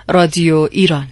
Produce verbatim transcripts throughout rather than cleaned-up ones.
رادیو ایران.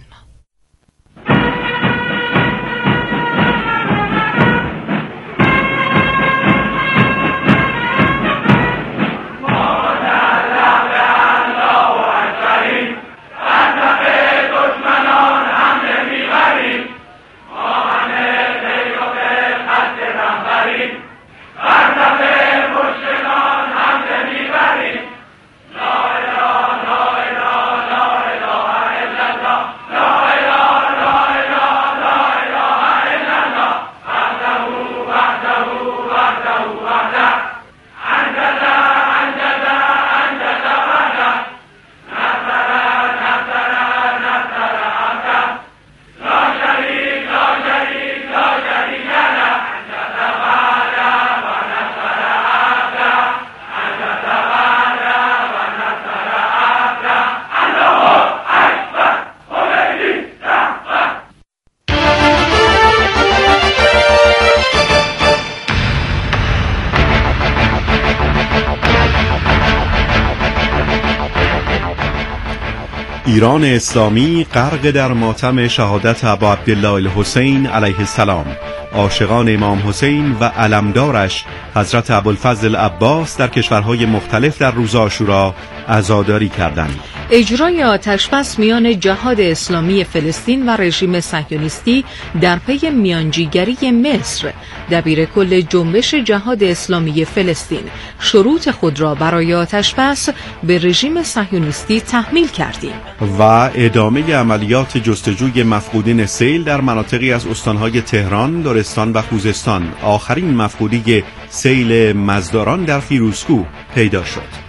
ایران اسلامی غرق در ماتم شهادت ابا عبدالله الحسین علیه السلام. عاشقان امام حسین و علمدارش حضرت ابوالفضل عباس در کشورهای مختلف در روز عاشورا عزاداری کردند. اجرای آتشبس میان جهاد اسلامی فلسطین و رژیم صهیونیستی در پی میانجیگری مصر. دبیر کل جنبش جهاد اسلامی فلسطین شروط خود را برای آتشبس به رژیم صهیونیستی تحمیل کردیم. و ادامه عملیات جستجوی مفقودین سیل در مناطقی از استانهای تهران، لرستان و خوزستان. آخرین مفقودی سیل مزداران در فیروزکوه پیدا شد.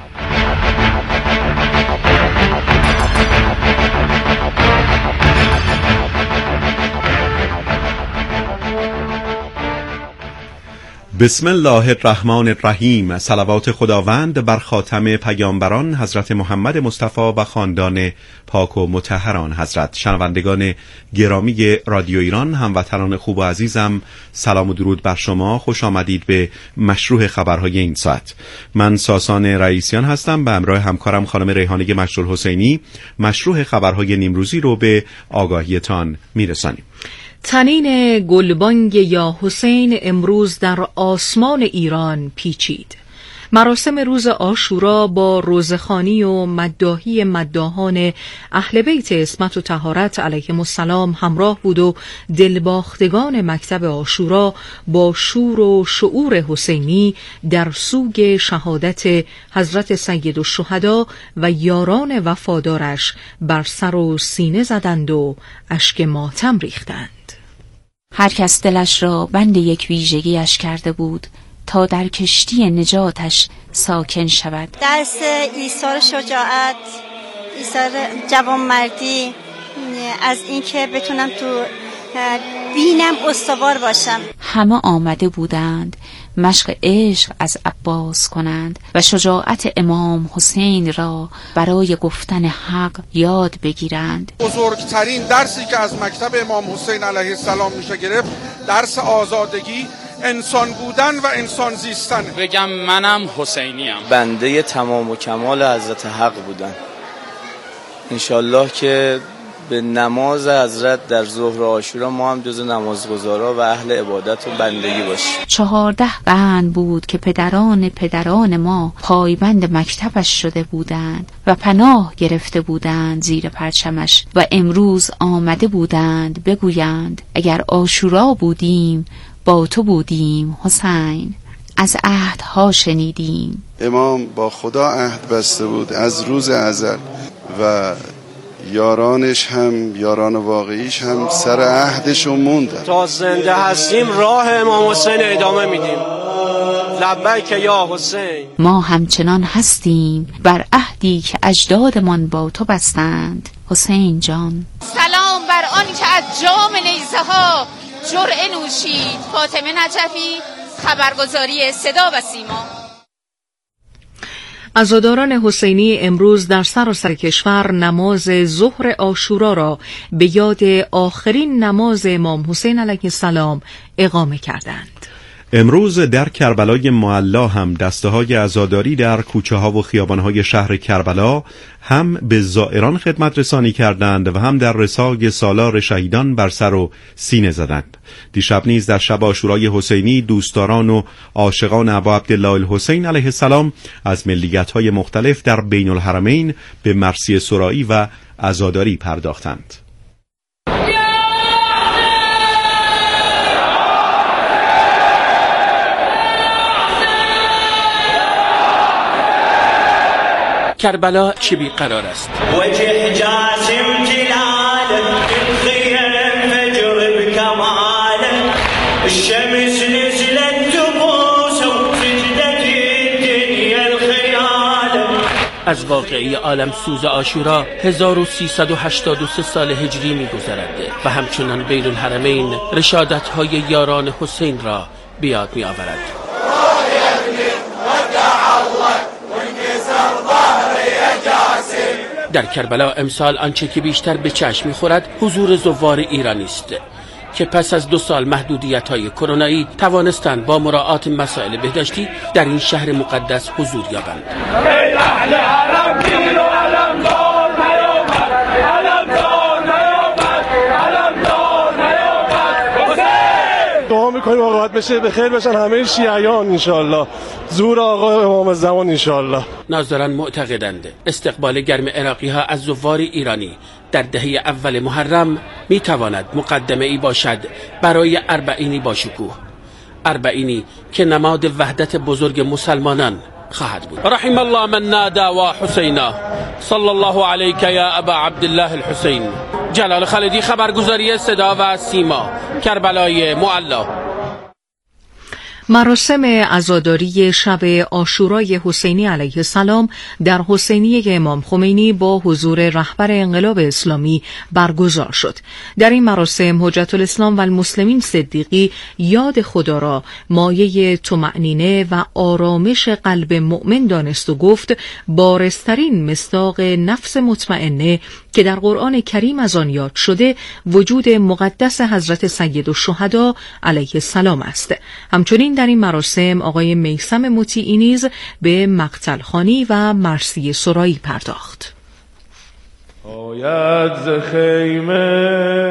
بسم الله الرحمن الرحیم. صلوات خداوند بر خاتم پیامبران حضرت محمد مصطفی و خاندان پاک و مطهران حضرت. شنوندگان گرامی رادیو ایران، هموطنان خوب و عزیزم، سلام و درود بر شما. خوش آمدید به مشروع خبرهای این ساعت. من ساسان رئیسیان هستم. به همراه همکارم خانم ریحانه مشروع حسینی مشروع خبرهای نیمروزی رو به آگاهیتان میرسانیم. تنین گلبانگ یا حسین امروز در آسمان ایران پیچید. مراسم روز عاشورا با روزخوانی و مداحی مداحان اهل بیت عصمت و طهارت علیهم السلام همراه بود و دلباختگان مکتب عاشورا با شور و شعور حسینی در سوگ شهادت حضرت سید الشهدا و یاران وفادارش بر سر و سینه زدند و اشک ماتم ریختند. هر کس دلش را بند یک ویژگیش کرده بود تا در کشتی نجاتش ساکن شود. درس ایثار شجاعت، ایثار جوانمردی، از اینکه بتونم تو بینم استوار باشم. همه آمده بودند مشق عشق از عباس کنند و شجاعت امام حسین را برای گفتن حق یاد بگیرند. بزرگترین درسی که از مکتب امام حسین علیه السلام میشه گرفت درس آزادگی، انسان بودن و انسان زیستن. بگم منم حسینیم، بنده تمام و کمال حضرت حق بودن. انشالله که به نماز حضرت در ظهر عاشورا ما هم جز نمازگزارا و اهل عبادت و بندگی باشیم. چهارده قرن بود که پدران پدران ما پایبند مکتبش شده بودند و پناه گرفته بودند زیر پرچمش و امروز آمده بودند بگویند اگر عاشورا بودیم با تو بودیم حسین، از عهدها شنیدیم. امام با خدا عهد بسته بود از روز ازل و یارانش هم یاران واقعیش هم سر عهدشو موندن. تا زنده هستیم راه امام حسین ادامه میدیم. لبیک یا حسین. ما همچنان هستیم بر عهدی که اجدادمان با تو بستند حسین جان. سلام بر آن که از جام نیزه ها جرعه نوشید. فاطمه نجفی، خبرگزاری صدا و سیما. عزاداران حسینی امروز در سراسر کشور نماز ظهر عاشورا را به یاد آخرین نماز امام حسین علیه السلام اقامه کردند. امروز در کربلای معلا هم دسته‌های عزاداری در کوچه‌ها و خیابان‌های شهر کربلا هم به زائران خدمت رسانی کردند و هم در رساگ سالار شهیدان بر سر و سینه زدند. دیشب نیز در شب عاشورای حسینی دوستداران و عاشقان ابا عبدالله الحسین علیه السلام از ملیت‌های مختلف در بین الحرمین به مرثیه سرایی و عزاداری پرداختند. کربلا چه بیقرار است. وجه جاسم جلاله الخير فجر بكماله الشمس نزلت تبوس وسجدت الدنيا الخيال. از واقعی عالم سوز عاشورا هزار و سیصد و هشتاد و سه سال هجری می‌گذرد و همچنان بین الحرمین رشادت‌های یاران حسین را بیاد می‌آورد. در کربلا امسال آنچه که بیشتر به چشم می‌خورد حضور زوار ایرانی است که پس از دو سال محدودیت‌های کرونایی توانستند با مراعات مسائل بهداشتی در این شهر مقدس حضور یابند. دعا میکنیم آقا بشه به خیر بشن همه شیعیان انشالله، زور آقا امام زمان انشالله. ناظران معتقدند استقبال گرم عراقی ها از زوار ایرانی در دهه اول محرم میتواند مقدمه ای باشد برای اربعینی با شکوه، اربعینی که نماد وحدت بزرگ مسلمانان خواهد بود. رحم الله من نادى و حسینا صلی الله علیک یا ابا عبدالله الحسین. جلال خالدی، خبرگزاری صدا و سیما، کربلای معلا. مراسم عزاداری شب عاشورای حسینی علیه السلام در حسینیه امام خمینی با حضور رهبر انقلاب اسلامی برگزار شد. در این مراسم حجت الاسلام و المسلمین صدیقی یاد خدا را مایه طمأنینه و آرامش قلب مؤمن دانست و گفت بارزترین مصداق نفس مطمئنه که در قرآن کریم از آن یاد شده وجود مقدس حضرت سید الشهدا علیه السلام است. همچنین در این مراسم آقای میثم مطیعی نیز به مقتل خوانی و مرثیه سرایی پرداخت. آید ز خیمه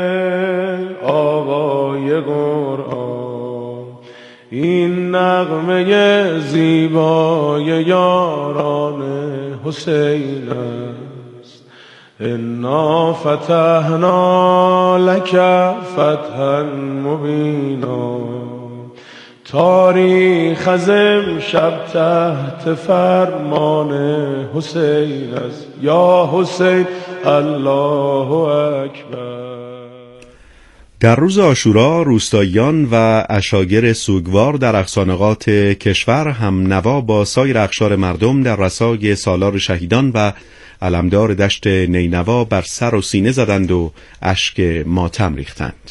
آوای قرآن، این نغمه زیبای یاران حسین است. انا فتحنا لک فتحا مبینا، تاریخ از امشب تحت فرمان حسین است. یا حسین الله اکبر. در روز عاشورا روستاییان و عشایر سوگوار در اقصانقاط کشور هم نوا با سایر اقشار مردم در رساگ سالار شهیدان و علمدار دشت نینوا بر سر و سینه زدند و اشک ماتم ریختند.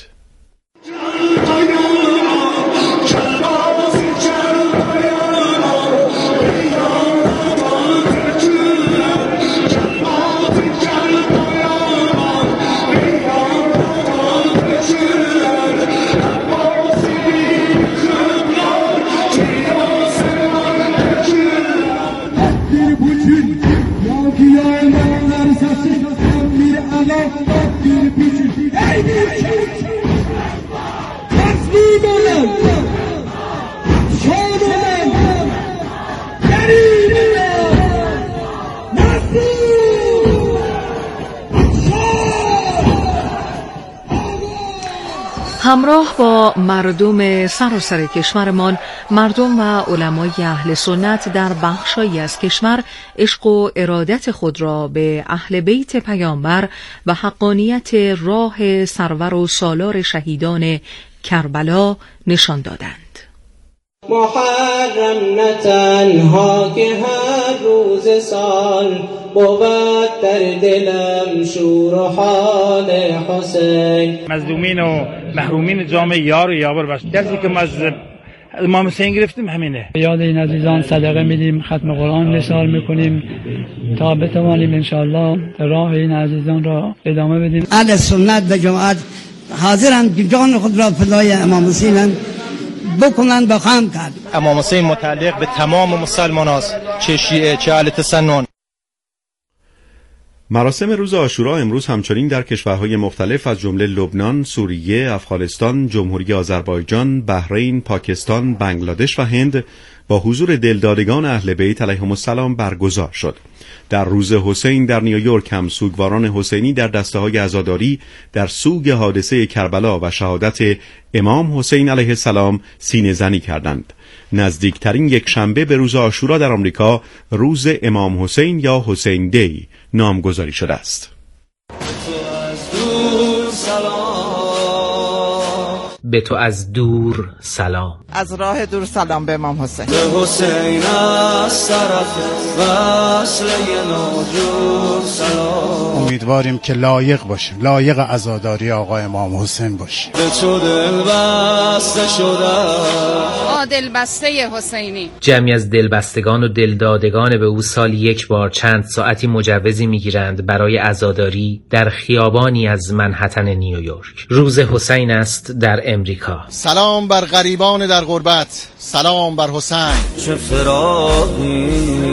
همراه با مردم سراسر کشورمان، مردم و علمای اهل سنت در بخشایی از کشور عشق و ارادت خود را به اهل بیت پیامبر و حقانیت راه سرور و سالار شهیدان کربلا نشان دادند. محرم نه تنها که هر روز سال بود در دلم شور و حال حسین. مظلومین و محرومین جامعه یار و یاور باش. درسی که ما از امام حسین گرفتیم همینه. یاد این عزیزان صدقه میدیم، ختم قرآن نثار میکنیم تا بتوانیم انشاءالله راه این عزیزان را ادامه بدیم. اهل سنت و جماعت حاضرند که جان خود را فدای امام حسینند بکنن با خم کرد. امام حسین متعلق به تمام مسلمان است، چه شیعه چه اهل تسنن. مراسم روز عاشورا امروز همچنین در کشورهای مختلف از جمله لبنان، سوریه، افغانستان، جمهوری آذربایجان، بحرین، پاکستان، بنگلادش و هند با حضور دلدادگان اهل بیت علیهم السلام برگزار شد. در روز حسین در نیویورک هم سوگواران حسینی در دسته‌های عزاداری در سوگ حادثه کربلا و شهادت امام حسین علیه السلام سینه زنی کردند. نزدیکترین یک شنبه به روز عاشورا در آمریکا روز امام حسین یا حسین دی نامگذاری شده است. به تو از دور سلام، از راه دور سلام به امام حسین. به حسین از طرف وصل نوجود سلام. امیدواریم که لایق باشیم، لایق عزاداری آقا امام حسین باشیم. به تو دل بسته شده، دل بسته حسینی. جمعی از دلبستگان و دلدادگان به او سال یک بار چند ساعتی مجوزی میگیرند برای عزاداری در خیابانی از منهتن نیویورک. روز حسین است در امریکا. سلام بر غریبان در غربت، سلام بر حسین. چه فراقی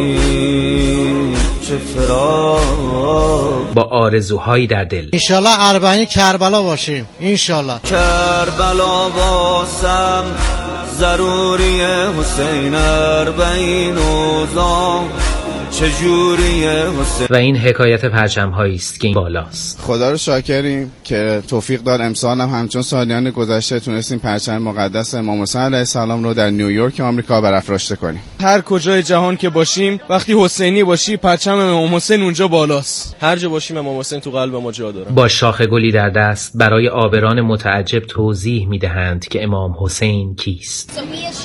چه فراق، با آرزوهایی در دل. انشالله اربعین کربلا باشیم، انشالله. کربلا باسم ضروری حسین، اربعین اوزام چجوری حسین. و این حکایت پرچم هایی است که این بالاست. خدا رو شاکریم که توفیق داد امسال هم همچون سالیان گذشته تونستیم پرچم مقدس امام حسین علیه السلام رو در نیویورک آمریکا برافراشته کنیم. هر کجای جهان که باشیم وقتی حسینی باشی پرچم امام حسین اونجا بالاست. هر جا باشیم امام حسین تو قلب ما جا داره. با شاخ گلی در دست برای عابران متعجب توضیح میدهند که امام حسین کیست.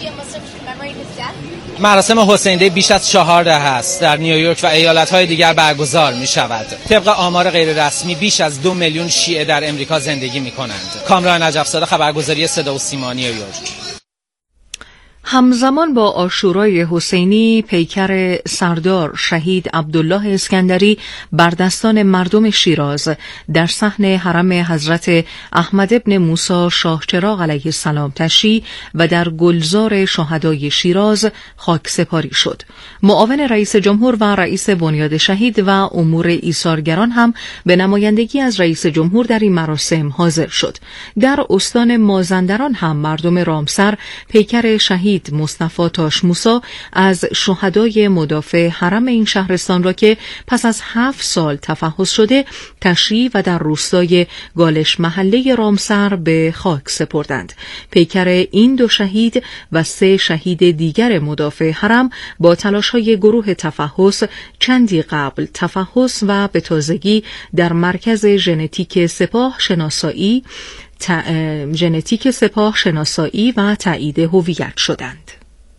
مراسم حسین دی بیش از چهار دهه است در نیویورک و ایالت‌های دیگر برگزار می‌شود. طبق آمار غیر رسمی بیش از دو میلیون شیعه در امریکا زندگی می‌کنند. کامران نجف‌زاده، خبرگزاری صدا و سیما، نیویورک. همزمان با عاشورای حسینی، پیکر سردار شهید عبدالله اسکندری بر دستان مردم شیراز در صحن حرم حضرت احمد ابن موسی شاهچراغ علیه السلام تشییع و در گلزار شهدای شیراز خاکسپاری شد. معاون رئیس جمهور و رئیس بنیاد شهید و امور ایثارگران هم به نمایندگی از رئیس جمهور در این مراسم حاضر شد. در استان مازندران هم مردم رامسر پیکر شهید مصطفی تاش موسی از شهدای مدافع حرم این شهرستان را که پس از هفت سال تفحص شده تشییع و در روستای گالش محله رامسر به خاک سپردند. پیکر این دو شهید و سه شهید دیگر مدافع حرم با تلاش‌های گروه تفحص چندی قبل تفحص و به تازگی در مرکز ژنتیک سپاه شناسایی ژنتیک سپاه شناسایی و تایید هویت شدند.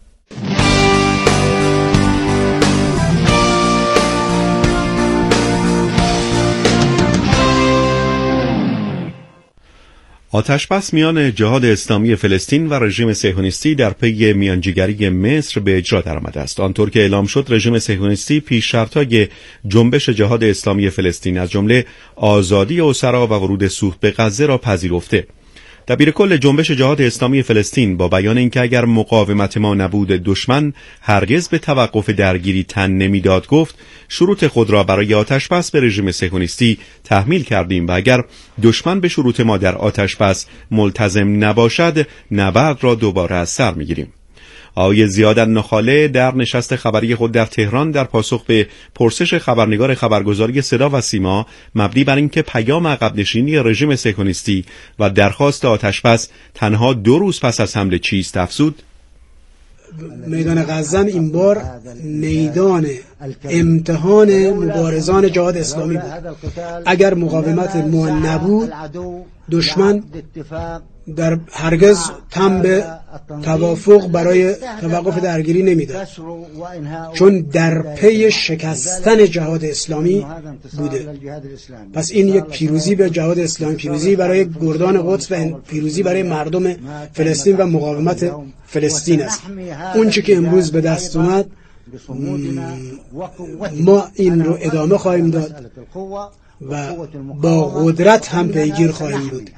آتشبس میان جهاد اسلامی فلسطین و رژیم صهیونیستی در پی میانجیگری مصر به اجرا درآمده است. آنطور که اعلام شد رژیم صهیونیستی پیش شرط‌های جنبش جهاد اسلامی فلسطین از جمله آزادی اسرا و ورود سوخت به غزه را پذیرفته. دبیر کل جنبش جهاد اسلامی فلسطین با بیان اینکه اگر مقاومت ما نبود دشمن هرگز به توقف درگیری تن نمیداد گفت شروط خود را برای آتشبس به رژیم صهیونیستی تحمیل کردیم و اگر دشمن به شروط ما در آتشبس ملتزم نباشد نبرد را دوباره از سر میگیریم. آقای زیاد النخاله در نشست خبری خود در تهران در پاسخ به پرسش خبرنگار خبرگزاری صدا و سیما مبنی بر اینکه پیام عقب نشینی رژیم صهیونیستی و درخواست آتشبس تنها دو روز پس از حمله چیست افزود: میدان غزه این بار میدان امتحان مبارزان جهاد اسلامی بود. اگر مقاومت ما نبود دشمن در هرگز تم به توافق برای توقف درگیری نمیداد، چون در پی شکستن جهاد اسلامی بوده. پس این یک پیروزی به جهاد اسلامی، پیروزی برای گردان قدس و پیروزی برای مردم فلسطین و مقاومت فلسطین است. اون چی که امروز به دست اومد ما این رو ادامه خواهیم داد و با قدرت هم پیگیر خواهیم بود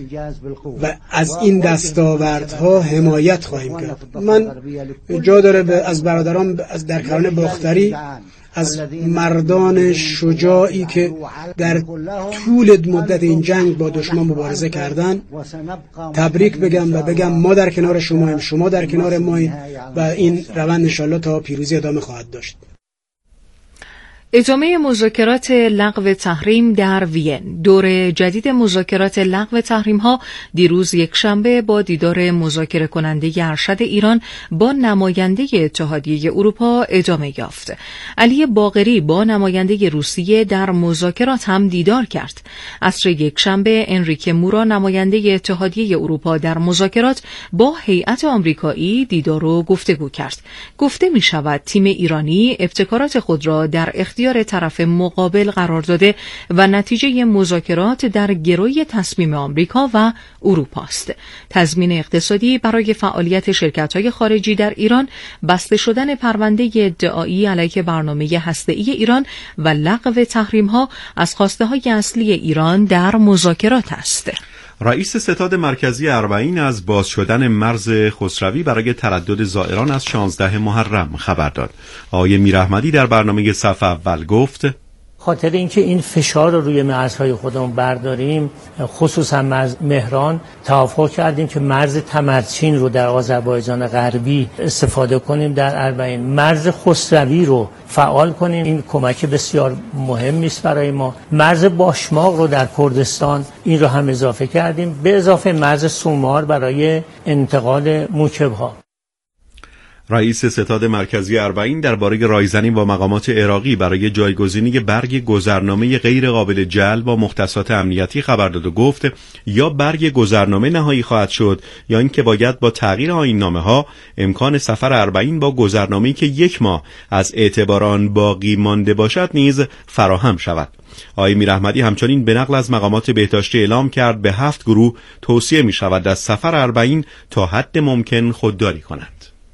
و از این دستاوردها حمایت خواهیم کرد. من جا داره از برادران از در کرانه باختری، از مردان شجاعی که در طول مدت این جنگ با دشمن مبارزه کردن تبریک بگم و بگم ما در کنار شماییم، شما در کنار ماییم و این روند انشالله تا پیروزی ادامه خواهد داشت. ادامه مذاکرات لغو تحریم در وین. دور جدید مذاکرات لغو تحریم ها دیروز یک شنبه با دیدار مذاکره کننده ارشد ایران با نماینده اتحادیه اروپا ادامه یافت. علی باقری با نماینده روسیه در مذاکرات هم دیدار کرد. عصر یک شنبه انریکه مورا نماینده اتحادیه اروپا در مذاکرات با هیئت آمریکایی دیدار و گفتگو کرد. گفته می شود تیم ایرانی ابتکارات خود را در اختیار طرف مقابل قرار داده و نتیجه مذاکرات در گروی تصمیم آمریکا و اروپا است. تضمین اقتصادی برای فعالیت شرکت‌های خارجی در ایران، بسته شدن پرونده ادعایی علیه برنامه هسته‌ای ایران و لغو تحریم‌ها از خواسته‌های اصلی ایران در مذاکرات است. رئیس ستاد مرکزی اربعین از باز شدن مرز خسروی برای تردد زائران از شانزده محرم خبر داد. آقای میراحمدی در برنامه صف اول گفت خاطر اینکه این فشار رو روی مرزهای خودمون برداریم، خصوصا مرز مهران، توافق کردیم که مرز تمرچین رو در آذربایجان غربی استفاده کنیم در اربعین، مرز خسروی رو فعال کنیم. این کمک بسیار مهمی است برای ما. مرز باشماق رو در کردستان این رو هم اضافه کردیم، به اضافه مرز سومار برای انتقال موکب‌ها. رئیس ستاد مرکزی اربعین درباره رایزنی با مقامات عراقی برای جایگزینی برگ گذرنامه غیر قابل جلب با مختصات امنیتی خبر داد و گفت یا برگ گذرنامه نهایی خواهد شد یا اینکه باید با تغییر آیین‌نامه ها امکان سفر اربعین با گذرنامه‌ای که یک ماه از اعتبار آن باقی مانده باشد نیز فراهم شود. آقای میراحمدی همچنین به نقل از مقامات بهداشتی اعلام کرد به هفت گروه توصیه می شود از سفر اربعین تا حد ممکن خودداری کنند.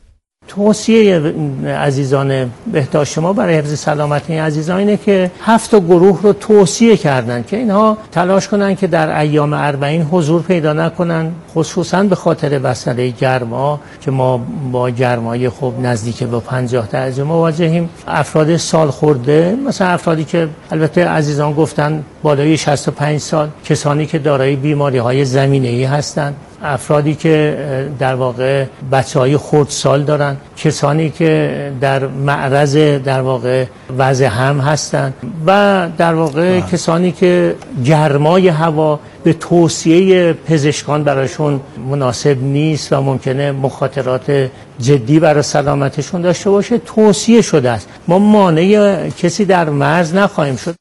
توصیه عزیزان بهداشت ما برای حفظ سلامت این عزیزان اینه که هفت گروه رو توصیه کردن که اینها تلاش کنن که در ایام اربعین حضور پیدا نکنن، خصوصا به خاطر مسئله گرما که ما با گرمای خوب نزدیک به پنجاه درجه مواجهیم. افراد سال خورده، مثلا افرادی که البته عزیزان گفتن بالای شصت و پنج سال، کسانی که دارای بیماری‌های زمینه‌ای هستند، افرادی که در واقع بچه‌های خردسال دارن، کسانی که در معرض در واقع وضع هم هستند و در واقع آه. کسانی که گرمای هوا به توصیه پزشکان برایشون مناسب نیست و ممکنه مخاطرات جدی برای سلامتشون داشته باشه توصیه شده است. ما مانع کسی در مرز نخواهیم شد.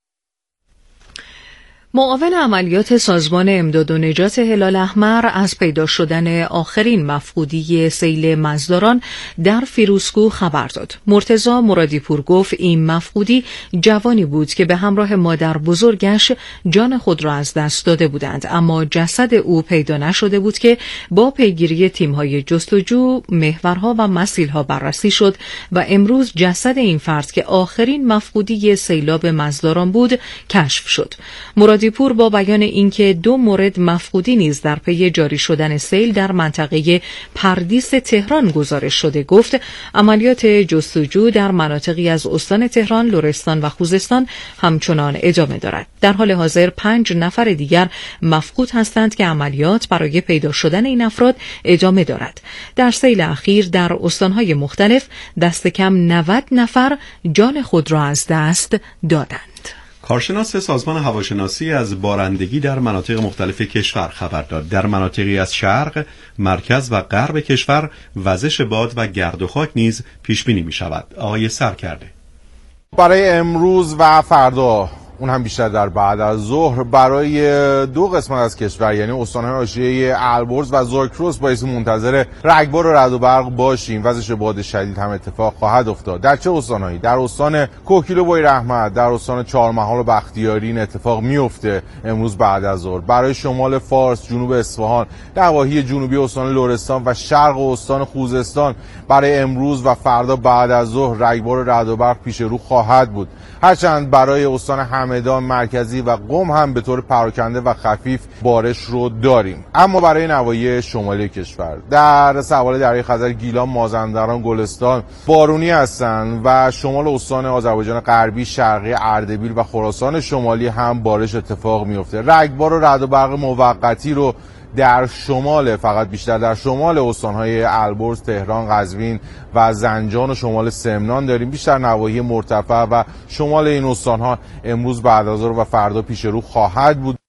معاون عملیات سازمان امداد و نجات هلال احمر از پیدا شدن آخرین مفقودی سیل مزداران در فیروزکوه خبر داد. مرتضی مرادی پور گفت این مفقودی جوانی بود که به همراه مادر بزرگش جان خود را از دست داده بودند، اما جسد او پیدا نشده بود که با پیگیری تیم‌های جستجو محورها و مسیل‌ها بررسی شد و امروز جسد این فرد که آخرین مفقودی سیلاب مزداران بود کشف شد. مرادی پور با بیان اینکه دو مورد مفقودی نیز در پی جاری شدن سیل در منطقه پردیس تهران گزارش شده گفت عملیات جستجو در مناطقی از استان تهران، لرستان و خوزستان همچنان ادامه دارد. در حال حاضر پنج نفر دیگر مفقود هستند که عملیات برای پیدا شدن این افراد ادامه دارد. در سیل اخیر در استانهای مختلف دست کم نود نفر جان خود را از دست دادند. کارشناس سازمان هواشناسی از بارندگی در مناطق مختلف کشور خبر داد. در مناطقی از شرق، مرکز و غرب کشور وزش باد و گرد و خاک نیز پیش بینی می شود. آقای سرکرده برای امروز و فردا، اون هم بیشتر در بعد از ظهر، برای دو قسمت از کشور یعنی استان‌های حاشیه البرز و زاگرس بایستی منتظر رگبار و رعد و برق باشیم. وزش باد شدید هم اتفاق خواهد افتاد. در چه استان‌هایی؟ در استان کوکیل و بویراحمد، در استان چهارمحال و بختیاری این اتفاق میفته امروز بعد از ظهر. برای شمال فارس، جنوب اصفهان، نواحی جنوبی استان لرستان و شرق استان خوزستان برای امروز و فردا بعد از ظهر رگبار و رعد و برق پیش رو خواهد بود. هرچند برای استان هم همدان، مرکزی و قم هم به طور پراکنده و خفیف بارش رو داریم. اما برای نواحی شمالی کشور در سواحل دریای خزر، گیلان، مازندران، گلستان بارونی هستند و شمال استان آذربایجان غربی، شرقی اردبیل و خراسان شمالی هم بارش اتفاق میفته. رگبار و رعد و برق موقتی رو در شمال، فقط بیشتر در شمال استانهای البرز، تهران، قزوین و زنجان و شمال سمنان داریم. بیشتر نواحی مرتفع و شمال این استانها امروز بعد از ظهر و فردا پیش رو خواهد بود.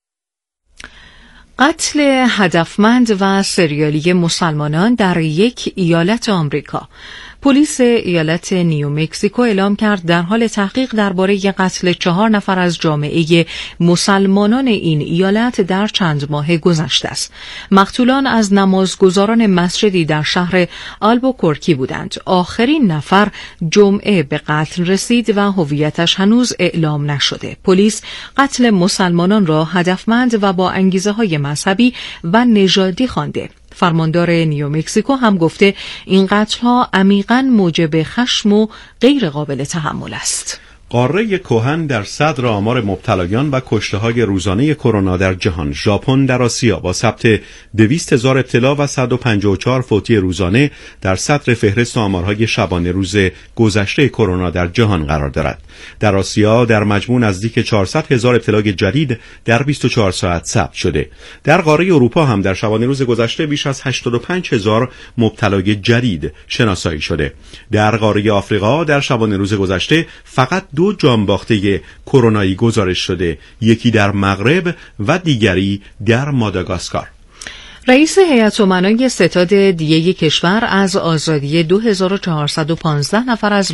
قتل هدفمند و سریالی مسلمانان در یک ایالت آمریکا. پلیس ایالت نیومکزیکو اعلام کرد در حال تحقیق درباره قتل چهار نفر از جامعه مسلمانان این ایالت در چند ماه گذشته است. مقتولان از نمازگزاران مسجدی در شهر آلبوکورکی بودند. آخرین نفر جمعه به قتل رسید و هویتش هنوز اعلام نشده. پلیس قتل مسلمانان را هدفمند و با انگیزه‌های مذهبی و نژادی خوانده. فرماندار نیومکزیکو هم گفته این قتل‌ها عمیقاً موجب خشم و غیر قابل تحمل است. قاره کهن در صدر آمار مبتلایان و کشته‌های روزانه کرونا در جهان. ژاپن در آسیا با ثبت دویست هزار ابتلا و صد و پنجاه و چهار فوتی روزانه در صدر فهرست آمارهای شبانه روز گذشته کرونا در جهان قرار دارد. در آسیا در مجموع نزدیک چهارصد هزار ابتلای جدید در بیست و چهار ساعت ثبت شده. در قاره اروپا هم در شبانه روز گذشته بیش از هشتاد و پنج هزار مبتلای جدید شناسایی شده. در قاره آفریقا در شبانه روز گذشته فقط دو جانباخته کرونایی گزارش شده، یکی در مغرب و دیگری در ماداگاسکار. رئیس هیئت امنای ستاد دیه کشور از آزادی دو هزار و چهارصد و پانزده نفر از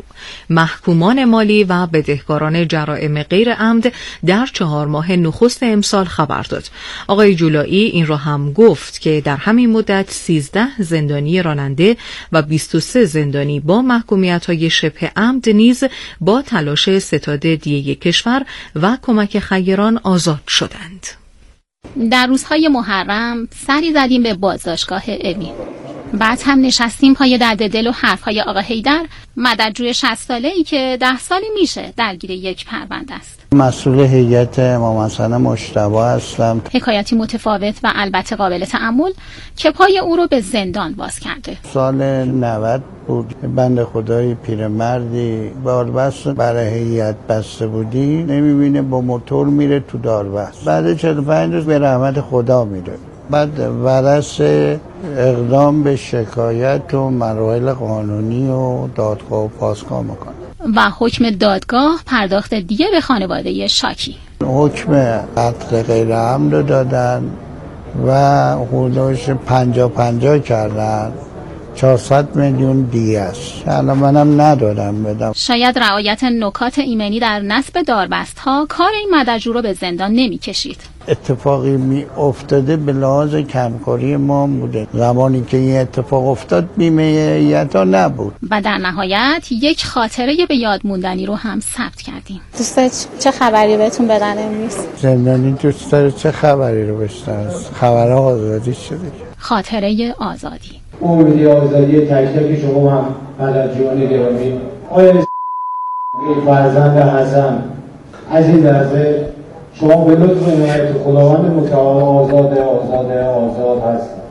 محکومان مالی و بدهکاران جرائم غیر عمد در چهار ماه نخست امسال خبر داد. آقای جولایی این را هم گفت که در همین مدت سیزده زندانی راننده و بیست و سه زندانی با محکومیت‌های شبه عمد نیز با تلاش ستاد دیه کشور و کمک خیران آزاد شدند. در روزهای محرم سری زدیم به بازداشتگاه اوین. بعد هم نشستیم پای درد دل و حرفهای آقا حیدر، مددجوی شصت ساله‌ای که ده سالی میشه درگیر یک پرونده است. مسئول هیئت امام حسن مجتبی هستم. حکایتی متفاوت و البته قابل تأمل که پای او رو به زندان باز کرده. سال نود بود، بنده خدای پیرمردی داربست برای هیئت بسته بودی، نمیبینه با موتور میره تو داربست. بعد چهل و پنج روز به رحمت خدا میره. بعد ورث اقدام به شکایت و مراحل قانونی و دادگاه و پاسگاه میکنه و حکم دادگاه پرداخت دیگه به خانواده شاکی. حکم قتل غیر عمد دادن و حدودش پنجا پنجا کردن، چهارصد میلیون دیگه است. الان منم ندارم بدم. شاید رعایت نکات ایمنی در نصب داربست ها کار این مددجو رو به زندان نمی کشید. اتفاقی می افتاده به لحاظ کمکاری ما بوده. زمانی که این اتفاق افتاد بیمه هیئت ها نبود. و در نهایت یک خاطره به یاد موندنی رو هم ثبت کردیم. دوست داری چه خبری بهتون بدن امروز؟ زندانی دوست داره چه خبری رو بشنوه؟ خبر آزادی شده. خاطره آزادی. امید آزادی تک تک شما هم مددجویان گرامی. آیا فرزند حسن عزیز عزیز شما به لطف عنایت خداوند متعال آزاد آزاد آزاد هستید.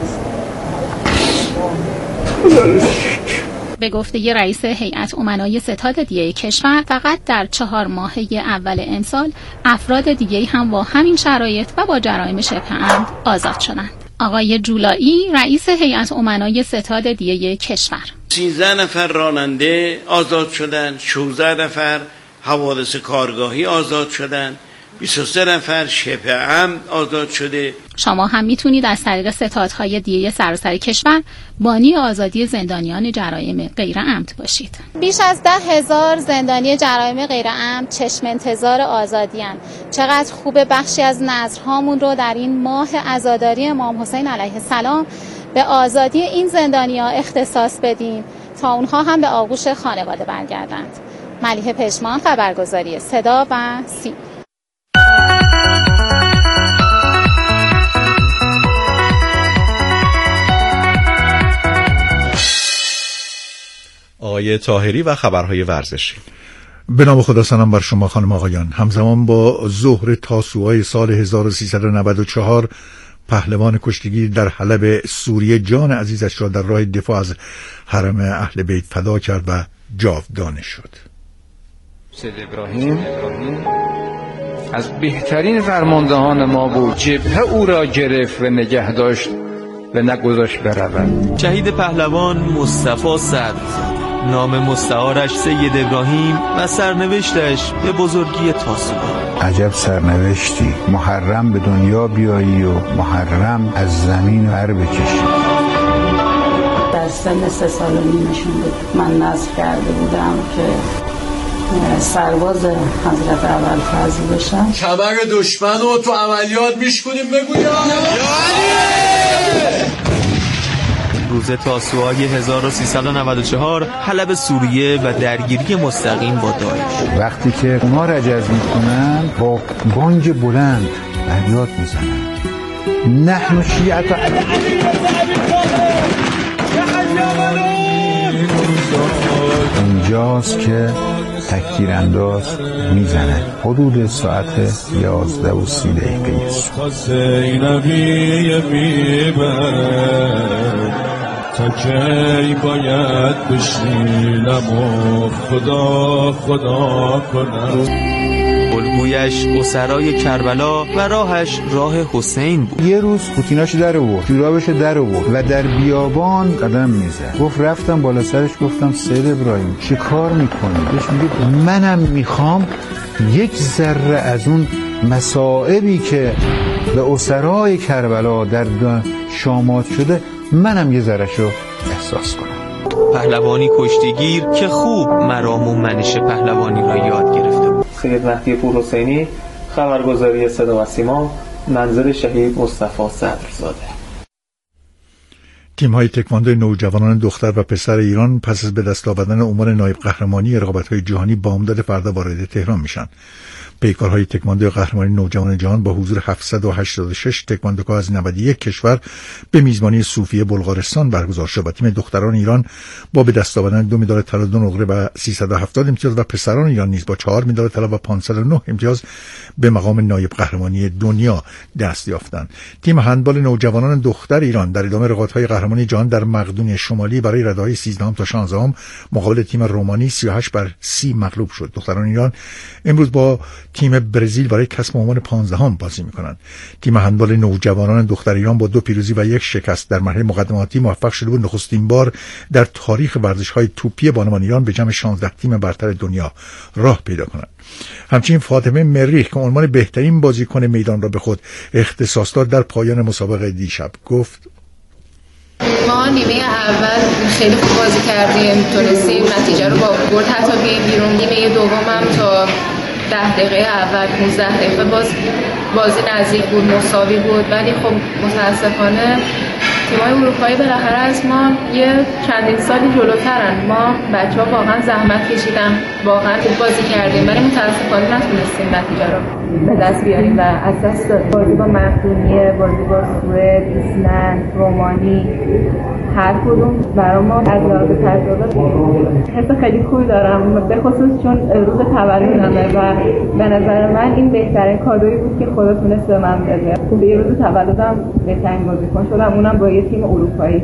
به گفته رئیس هیئت امنای ستاد دیه کشور فقط در چهار ماهه اول امسال افراد دیگه هم با همین شرایط و با جرایم شبه عمد آزاد شدند. آقای جولایی رئیس هیئت امنای ستاد دیه کشور: سیزده نفر راننده آزاد شدند، شانزده نفر حوادث کارگاهی آزاد شدند، بیست و سه نفر شبه عمد آزاد شده. شما هم میتونید از طریق ستادهای دیه سراسر کشور بانی آزادی زندانیان جرایم غیر عمد باشید. بیش از ده هزار زندانی جرایم غیر عمد چشم انتظار آزادی هستند. چقدر خوبه بخشی از نظرهامون رو در این ماه عزاداری امام حسین علیه السلام به آزادی این زندانی‌ها اختصاص بدیم تا اونها هم به آغوش خانواده برگردند. ملیحه پشمان، خبرگزاری صدا و سیما. آقای طاهری و خبرهای ورزشی. به نام خدا، سلام بر شما خانم آقایان. همزمان با ظهر تاسوعای سال هزار و سیصد و نود و چهار پهلوان کشتیگیر در حلب سوریه جان عزیزش را در راه دفاع از حرم اهل بیت فدا کرد و جاودانه شد. سید ابراهیم از بهترین فرماندهان ما بود. جبهه او را گرفت و نگه داشت و نگذاشت برود. شهید پهلوان مصطفی صدر، نام مستعارش سید ابراهیم و سرنوشتش به بزرگی تاسوعا. عجب سرنوشتی، محرم به دنیا بیایی و محرم از زمین ور بکشی. در سن سه سال و نیم نشون بود. من نذر کرده بودم که سرباز حضرت ابوالفضل بشم. کمر دشمن رو تو عملیات میشکنیم. بگو یا روز تاسوعای هزار و سیصد و نود و چهار حلب سوریه و درگیری مستقیم با داعش. وقتی که اونا رجز میکنن با بانگ بلند فریاد میزنن نحن شیعت اینجاست که تکتیر انداز میزنه. حدود ساعت یازده و سی دقیقه تا کی باید بشینم و خدا خدا کنم. الگویش اسرای کربلا و راهش راه حسین بود. یه روز پوتیناش در آورد، جورابش در آورد و در بیابان قدم میزد. گفت رفتم بالا سرش گفتم سید ابراهیم چه کار میکنی؟ بهش میگه منم میخوام یک ذره از اون مصائبی که به اسرای کربلا در شامات شده منم یه ذره‌شو احساس کنم. پهلوانی کشتیگیر که خوب مرام و منش پهلوانی را یاد گرفته بود. سید مهدی پورحسینی، خبرگزاری صدا و سیما، منزل شهید مصطفی صدرزاده. تیم‌های تکواندو نوجوانان دختر و پسر ایران پس از به دست آوردن عنوان نایب قهرمانی رقابت‌های جهانی بامداد فردا وارد تهران میشن. پیکارهای تکواندو قهرمانی نوجوان جهان با حضور هفتصد و هشتاد و شش تکواندوکار از نود و یک کشور به میزبانی صوفیه بلغارستان برگزار شد و تیم دختران ایران با به دست آوردن دو مدال طلا، دو نقره و سیصد و هفتاد امتیاز و پسران ایران نیز با چهار مدال طلا و پانصد و نه امتیاز به مقام نایب قهرمانی دنیا دست یافتند. تیم هندبال نوجوانان دختر ایران در ادامه رقابت‌های قهرمانی جهان در مقدونی شمالی برای رده‌های سیزده تا شانزده مقابل تیم رومانی سی و هشت بر سی مغلوب شد. دختران ایران امروز با تیم برزیل برای کسب عنوان پانزدهم بازی می‌کنند. تیم هندبال نوجوانان دختر ایران با دو پیروزی و یک شکست در مرحله مقدماتی موفق شده بود نخستین بار در تاریخ ورزش‌های توپی بانوان ایران به جمع شانزده تیم برتر دنیا راه پیدا کنند. همچنین فاطمه مریخ که عنوان بهترین بازیکن میدان را به خود اختصاص داد در پایان مسابقه دیشب گفت: ما نیمه اول خیلی خوب بازی کردیم، تونستیم نتیجه رو با برد حتی بیاییم بیرون. نیمه دومم تا ده دقیقه اول پانزده دقیقه باز بازی نزدیک بود، مساوی بود، ولی خب متاسفانه تیم‌های اروپایی بالاخره از ما یه چندین سالی جلوترن. ما بچه‌ها واقعا زحمت کشیدن، واقعا خوب بازی کردیم، ولی متاسفانه نتونستیم نتیجه رو به دست بیاریم و از دست دادیم. بازی با مقدونیه، بازی با سوئد، ایسلند، رومانی، هر کدوم برای ما از لحاظ تجربه حس خیلی خوبی دارم، به خصوص چون روز تولدمه و به نظر من این بهترین کادویی بود که خدا تونست به من بده. به روز تولدم بهترین بازیکن شدم، اونم با یه تیم اروپایی.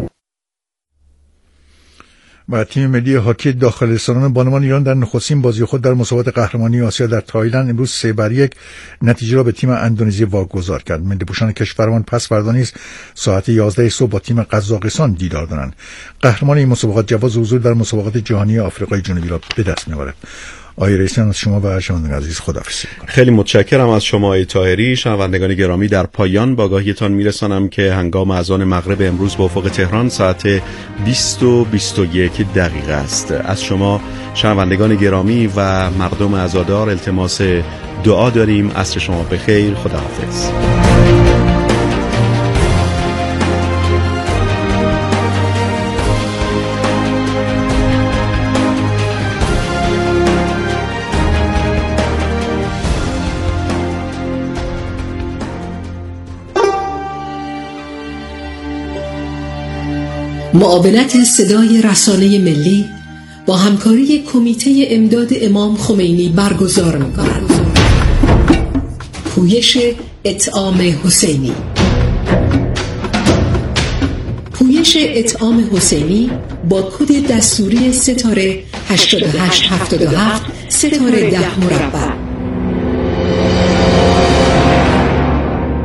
و تیم ملی هاکی داخل سالن بانوان ایران در نخستین بازی خود در مسابقات قهرمانی آسیا در تایلند امروز سه بر یک نتیجه را به تیم اندونزی واگذار کرد. ملی‌پوشان کشورمان پس فردا نیز ساعت یازده صبح با تیم قزاقستان دیدار دارند. قهرمان این مسابقات جواز حضور در مسابقات جهانی آفریقای جنوبی را به دست می‌آورد. آقای رئیسیان از شما و شنوندگان عزیز خداحافظی می‌کنم. خیلی متشکرم از شما آقای طاهری. شنوندگان گرامی، در پایان با آگاهیتان میرسانم که هنگام اذان مغرب امروز به افق تهران ساعت بیست و بیست و یک دقیقه است. از شما شنوندگان گرامی و مردم عزادار التماس دعا داریم. عصر شما بخیر. خداحافظ. معاونت صدای رسانه ملی با همکاری کمیته امداد امام خمینی برگزار می‌کند. پویش اطعام حسینی. پویش اطعام حسینی با کد دستوری ستاره هشتاد و هشت هفتاد و هفت ستاره ده مربع